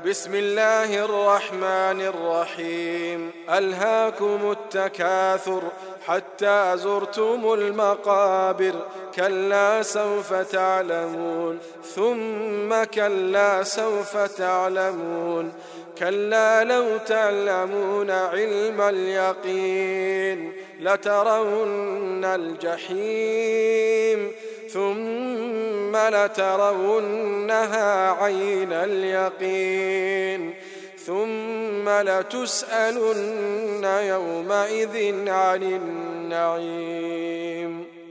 بسم الله الرحمن الرحيم. ألهاكم التكاثر حتى زرتم المقابر، كلا سوف تعلمون ثم كلا سوف تعلمون، كلا لو تعلمون علم اليقين لترون الجحيم ثم لترونها عين اليقين ثم لتسألن يومئذ عن النعيم.